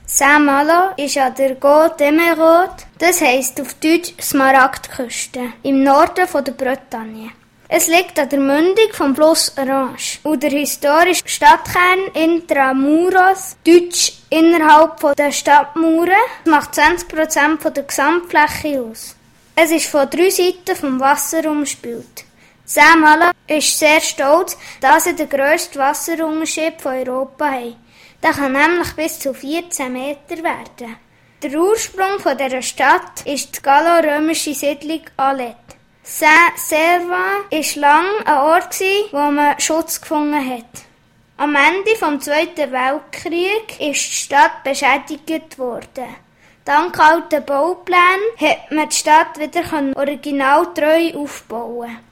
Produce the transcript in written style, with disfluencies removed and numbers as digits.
Saint-Malo ist an der Côte d'Emeraude, das heisst auf Deutsch Smaragdküste, im Norden von der Bretagne. Es liegt an der Mündung vom Fluss Orange und der historische Stadtkern Intramuros, deutsch innerhalb der Stadtmauern, macht 20% der Gesamtfläche aus. Es ist von 3 Seiten vom Wasser umspült. Saint-Malo ist sehr stolz, dass sie den grössten Wasserunterschied von Europa haben. Der kann nämlich bis zu 14 Meter werden. Der Ursprung dieser Stadt ist die gallo-römische Siedlung Alet. Saint-Servan war lange ein Ort, wo man Schutz gefunden hat. Am Ende des Zweiten Weltkriegs ist die Stadt beschädigt worden. Dank alten Bauplänen hat man die Stadt wieder originaltreu aufbauen.